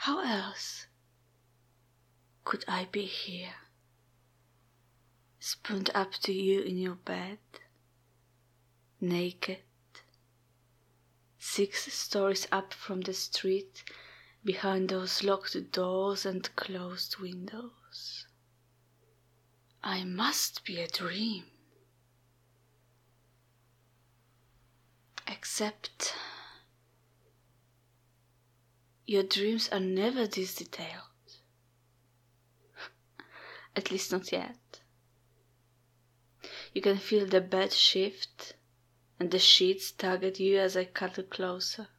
How else could I be here, spooned up to you in your bed, naked, 6 stories up from the street, behind those locked doors and closed windows? I must be a dream. Except your dreams are never this detailed. At least not yet. You can feel the bed shift and the sheets tug at you as I cuddle closer.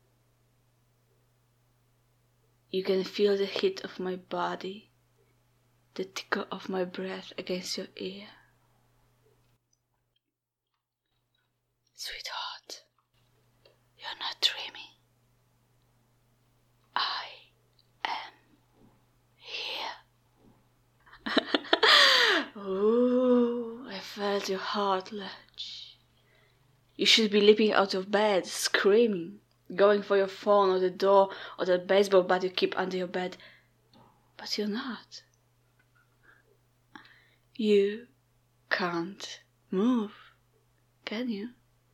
You can feel the heat of my body, the tickle of my breath against your ear. Sweetheart, you're not dreaming. I am here. Ooh, I felt your heart lurch. You should be leaping out of bed, screaming, going for your phone or the door or that baseball bat you keep under your bed. But you're not. You can't move, can you?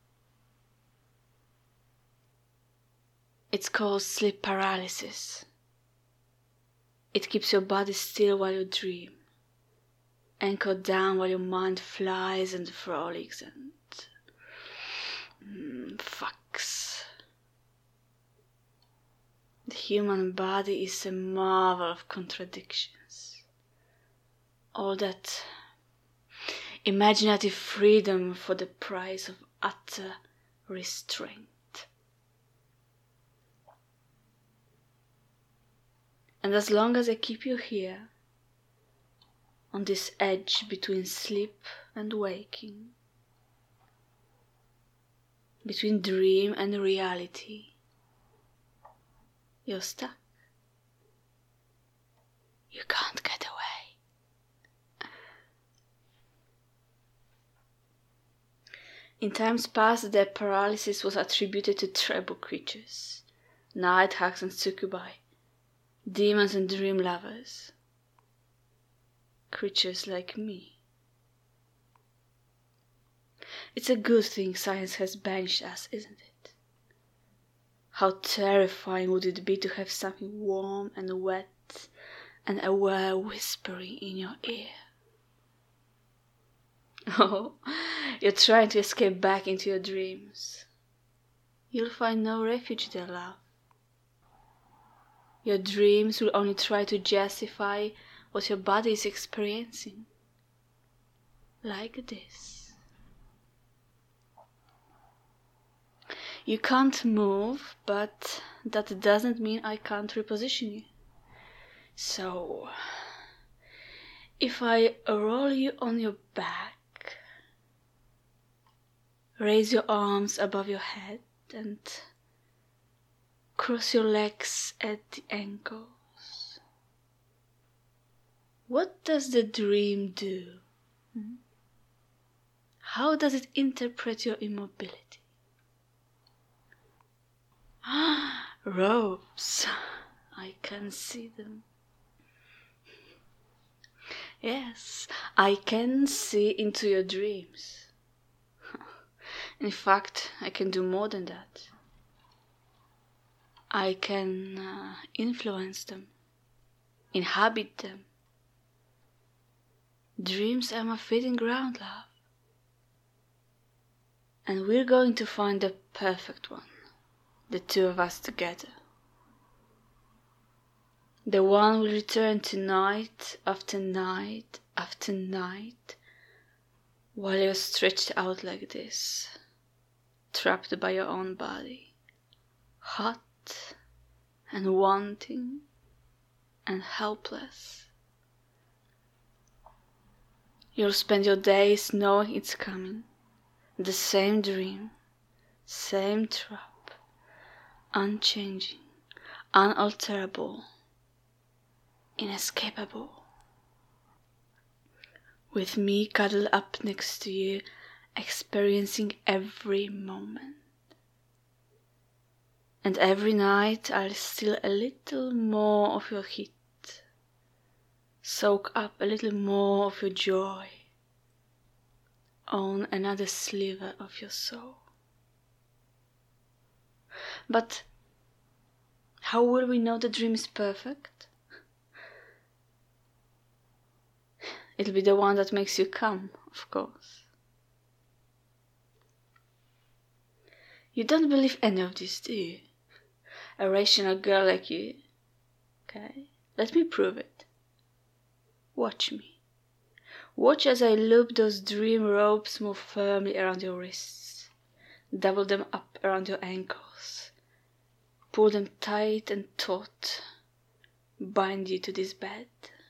It's called sleep paralysis. It keeps your body still while you dream, anchored down while your mind flies and frolics and fucks. The human body is a marvel of contradictions. All that imaginative freedom for the price of utter restraint. And as long as I keep you here, on this edge between sleep and waking, between dream and reality, you're stuck. You can't get away. In times past, their paralysis was attributed to tribal creatures, night hags and succubi, demons and dream lovers, creatures like me. It's a good thing science has banished us, isn't it? How terrifying would it be to have something warm and wet and aware whispering in your ear? Oh, you're trying to escape back into your dreams. You'll find no refuge there, love. Your dreams will only try to justify what your body is experiencing. Like this. You can't move, but that doesn't mean I can't reposition you. So, if I roll you on your back, raise your arms above your head and cross your legs at the ankles, what does the dream do? How does it interpret your immobility? Ropes, I can see them. Yes, I can see into your dreams. In fact, I can do more than that. I can influence them, inhabit them. Dreams are my feeding ground, love. And we're going to find the perfect one, the two of us together. The one will return to night after night after night, while you're stretched out like this, trapped by your own body, hot and wanting and helpless. You'll spend your days knowing it's coming, the same dream, same trap, unchanging, unalterable, inescapable. With me cuddled up next to you, experiencing every moment. And every night I'll steal a little more of your heat, soak up a little more of your joy, own another sliver of your soul. But how will we know the dream is perfect? It'll be the one that makes you come, of course. You don't believe any of this, do you? A rational girl like you. Okay, let me prove it. Watch me. Watch as I loop those dream ropes more firmly around your wrists, double them up around your ankles, pull them tight and taut, bind you to this bed.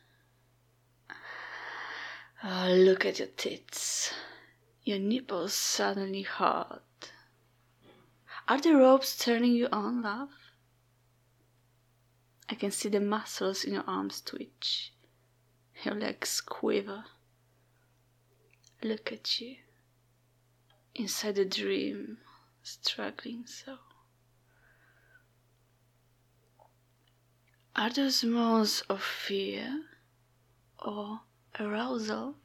Oh, look at your tits, your nipples suddenly hard. Are the ropes turning you on, love? I can see the muscles in your arms twitch, your legs quiver. Look at you, inside the dream, struggling so. Are those moans of fear or arousal?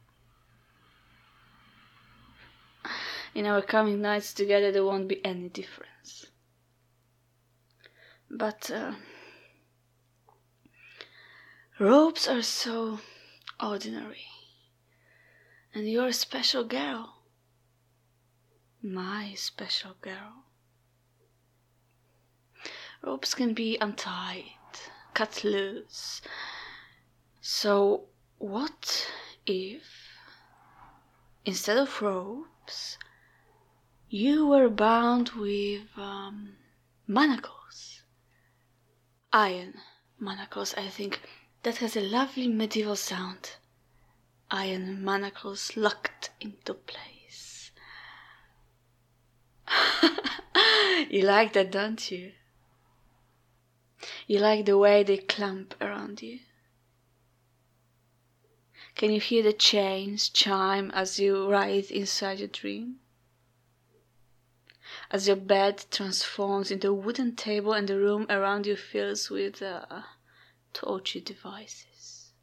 In our coming nights together there won't be any difference. But ropes are so ordinary. And you're a special girl. My special girl. Ropes can be untied, cut loose. So what if, instead of ropes, you were bound with manacles? Iron manacles, I think. That has a lovely medieval sound. Iron manacles locked into place. You like that, don't you? You like the way they clamp around you. Can you hear the chains chime as you writhe inside your dream? As your bed transforms into a wooden table and the room around you fills with torture devices.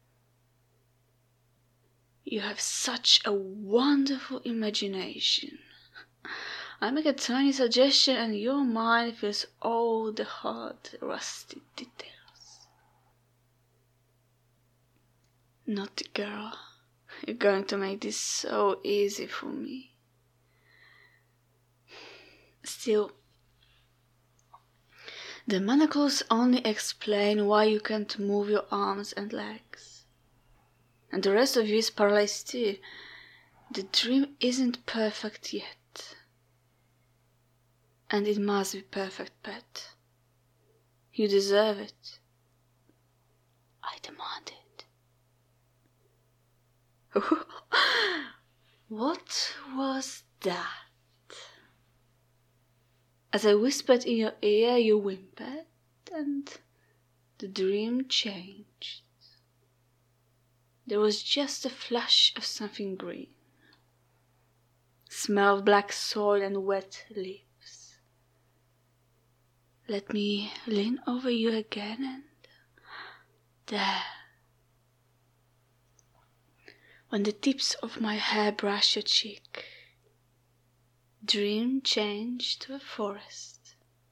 You have such a wonderful imagination. I make a tiny suggestion and your mind feels all the hard, rusty details. Naughty girl, you're going to make this so easy for me. Still, the manacles only explain why you can't move your arms and legs. And the rest of you is paralyzed too. The dream isn't perfect yet. And it must be perfect, pet. You deserve it. I demand it. What was that? As I whispered in your ear, you whimpered, and the dream changed. There was just a flash of something green. Smell of black soil and wet leaves. Let me lean over you again and there. When the tips of my hair brush your cheek, dream changed to a forest.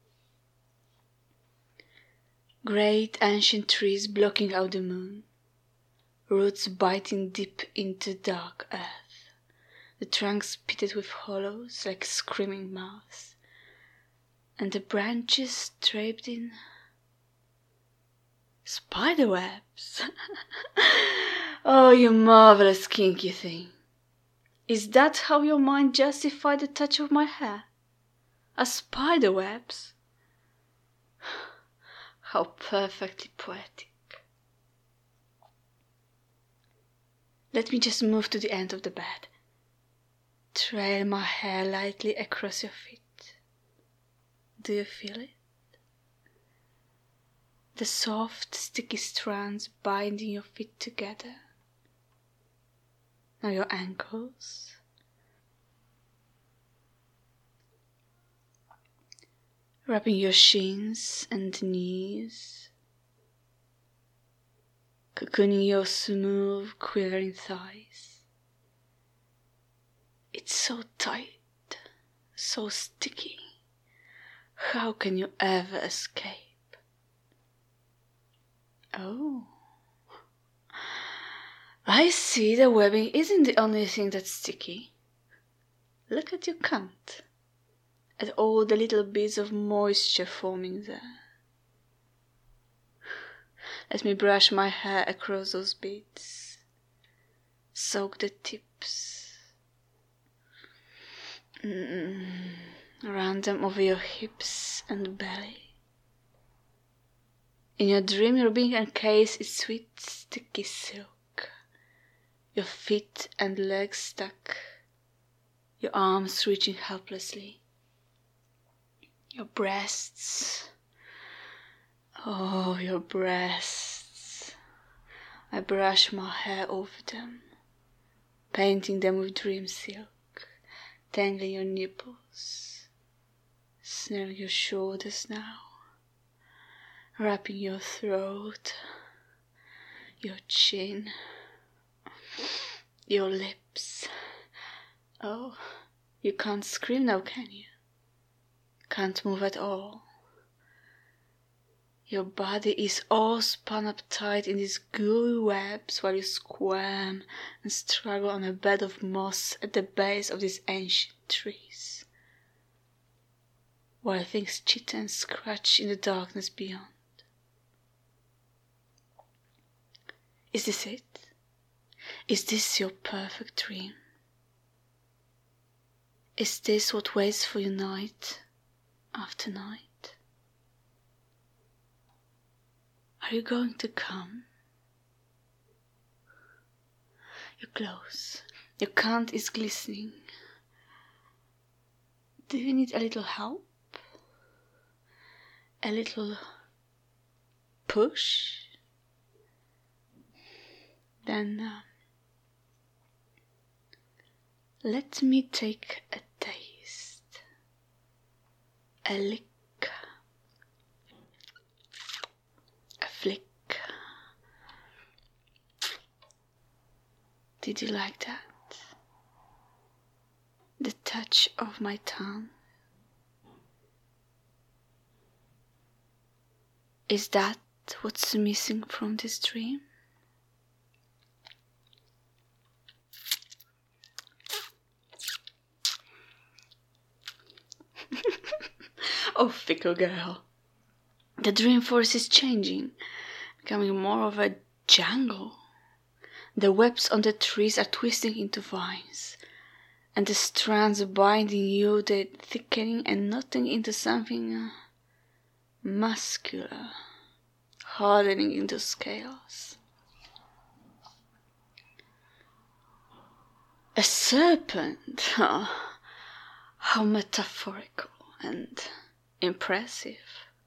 Great ancient trees blocking out the moon. Roots biting deep into dark earth, the trunks pitted with hollows like screaming mouths, and the branches draped in spiderwebs. Oh, you marvelous kinky thing. Is that how your mind justified the touch of my hair? As spiderwebs? How perfectly poetic. Let me just move to the end of the bed. Trail my hair lightly across your feet. Do you feel it? The soft, sticky strands binding your feet together. Now your ankles. wrapping your shins and knees, cocooning your smooth, quivering thighs. It's so tight, so sticky. How can you ever escape? Oh, I see the webbing isn't the only thing that's sticky. Look at your cunt, at all the little bits of moisture forming there. Let me brush my hair across those bits, soak the tips, run them over your hips and belly. In your dream, you're being encased in sweet, sticky silk, your feet and legs stuck, your arms reaching helplessly, your breasts. Oh, your breasts. I brush my hair over them, painting them with dream silk, tangling your nipples, snaring your shoulders now, wrapping your throat, your chin, your lips. Oh, you can't scream now, can you? Can't move at all. Your body is all spun up tight in these gooey webs while you squirm and struggle on a bed of moss at the base of these ancient trees, while things chitter and scratch in the darkness beyond. Is this it? Is this your perfect dream? Is this what waits for you night after night? Are you going to come? You're close. Your cunt is glistening. Do you need a little help? A little push? Then let me take a taste. A lick. Flick. Did you like that? The touch of my tongue. Is that what's missing from this dream? Oh, fickle girl. The dream force is changing, becoming more of a jungle. The webs on the trees are twisting into vines, and the strands binding you, they're thickening and knotting into something muscular, hardening into scales. A serpent! Oh, how metaphorical and impressive.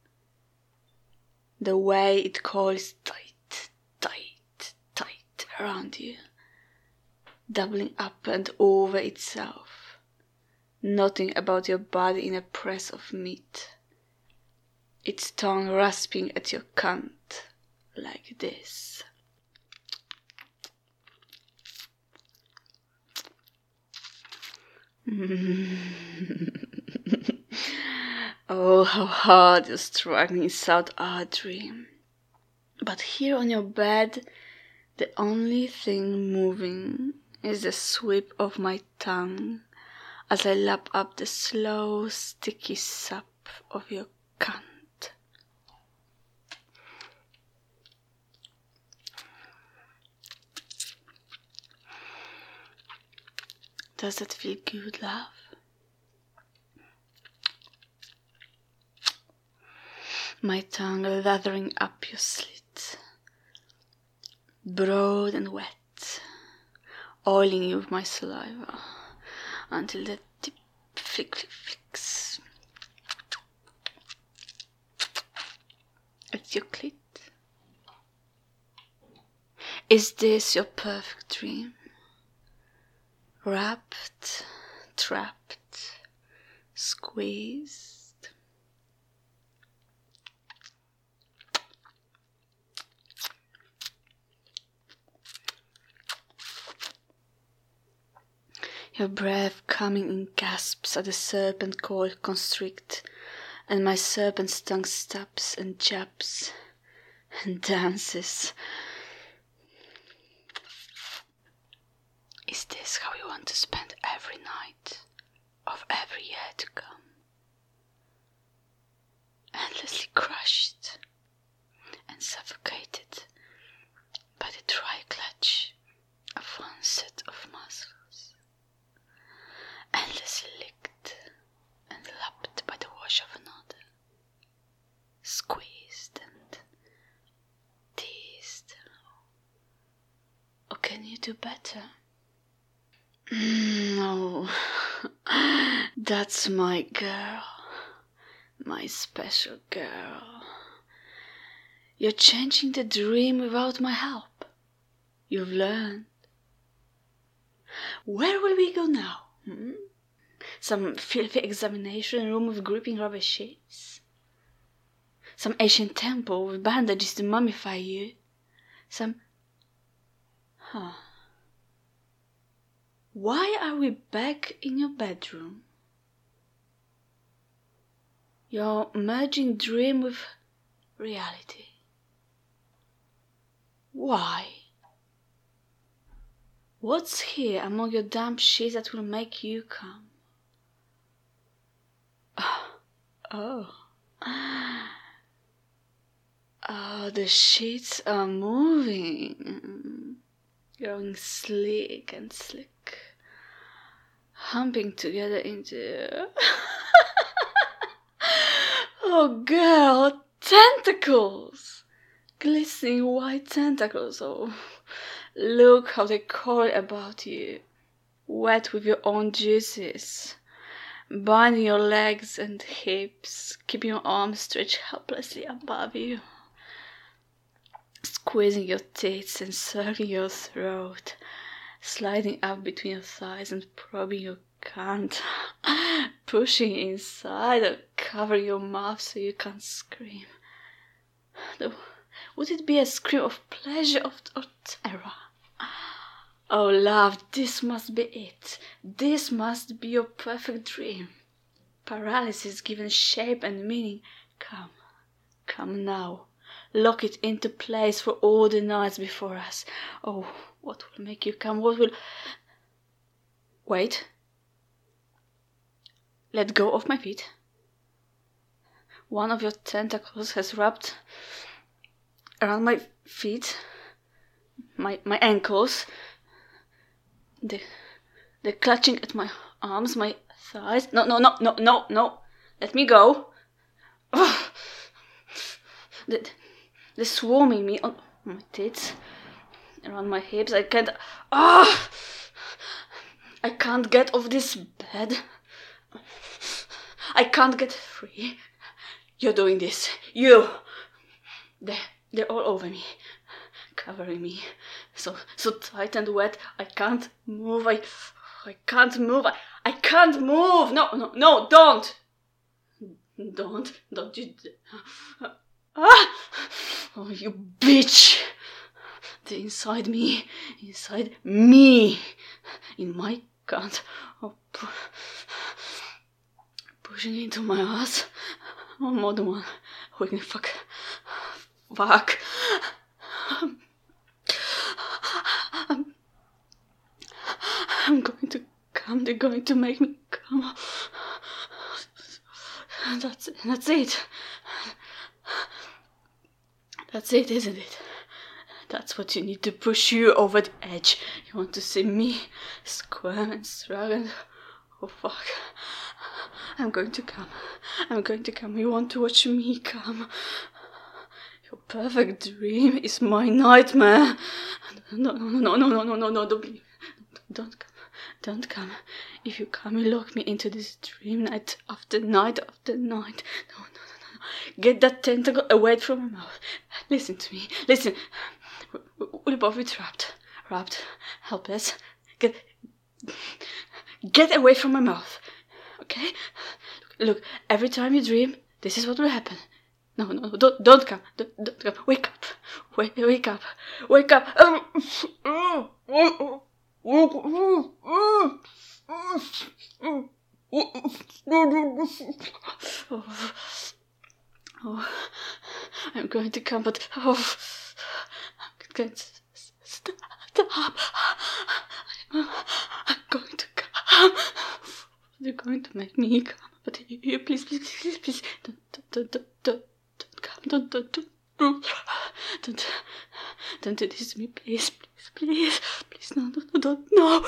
The way it coils tight, tight, tight around you, doubling up and over itself, knotting about your body in a press of meat, its tongue rasping at your cunt like this. Oh, how hard you're struggling inside our dream. But here on your bed, the only thing moving is the sweep of my tongue as I lap up the slow, sticky sap of your cunt. Does that feel good, love? My tongue lathering up your slit, broad and wet, oiling you with my saliva until the tip flicks at your clit. Is this your perfect dream? Wrapped, trapped, squeezed. Your breath coming in gasps as the serpent coil constrict, and my serpent's tongue stabs and jabs and dances. Is this how you want to spend every night of every year to come? Endlessly crushed and suffocated by the dry clutch of one set of muscles, endlessly licked and lapped by the wash of another, squeezed and teased. Or can you do better? No, that's my girl, my special girl. You're changing the dream without my help. You've learned. Where will we go now? Some filthy examination room with gripping rubber sheets? Some ancient temple with bandages to mummify you? Why are we back in your bedroom? You're merging dream with reality. Why? What's here among your damp sheets that will make you come? Oh, the sheets are moving, growing sleek and slick, humping together into... Oh, girl, tentacles! Glistening white tentacles. Oh, look how they coil about you, wet with your own juices, binding your legs and hips, keeping your arms stretched helplessly above you, squeezing your tits and circling your throat, sliding up between your thighs and probing your cunt, pushing inside and covering your mouth so you can't scream. Would it be a scream of pleasure or terror? Oh, love, this must be it. This must be your perfect dream. Paralysis given shape and meaning. Come now. Lock it into place for all the nights before us. Oh, what will make you come? What will... Wait. Let go of my feet. One of your tentacles has wrapped around my feet, my ankles. They're clutching at my arms, my thighs. No. Let me go. They're swarming me on my tits, around my hips. I can't get off this bed. I can't get free. You're doing this. You. They're all over me, covering me, so tight and wet. I can't move. I can't move. I can't move. No, don't you. Oh, you bitch. They're inside me, in my cunt. Oh, pushing into my ass. Oh, more than one. Wait, fuck. I'm going to come. They're going to make me come. That's it. That's it, isn't it? That's what you need to push you over the edge. You want to see me squirm and struggle. Oh, fuck. I'm going to come. You want to watch me come. Your perfect dream is my nightmare. No, don't come. If you come, you lock me into this dream night after night after night. No. Get that tentacle away from my mouth. Listen to me. Listen. We'll both be trapped, helpless. Get away from my mouth. Okay? Look, every time you dream, this is what will happen. No, don't come. Don't come. Wake up. Wake up. Oh, I'm going to come, but I'm going to stop. I'm going to come. You're going to make me come, but you please, don't come, don't do this to me, please, no.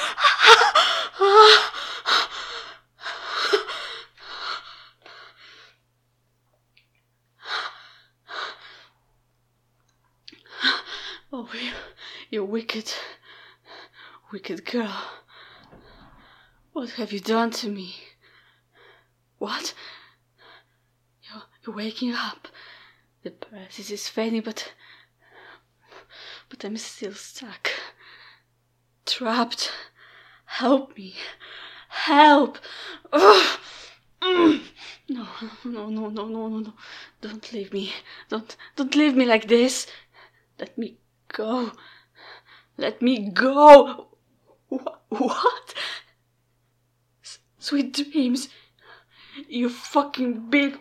Oh, you wicked girl. What have you done to me? What? You're waking up. The paralysis is fading, but I'm still stuck. Trapped. Help me. Help! Ugh. No. Don't leave me. Don't leave me like this. Let me go. Let me go. What? Sweet dreams. You fucking big.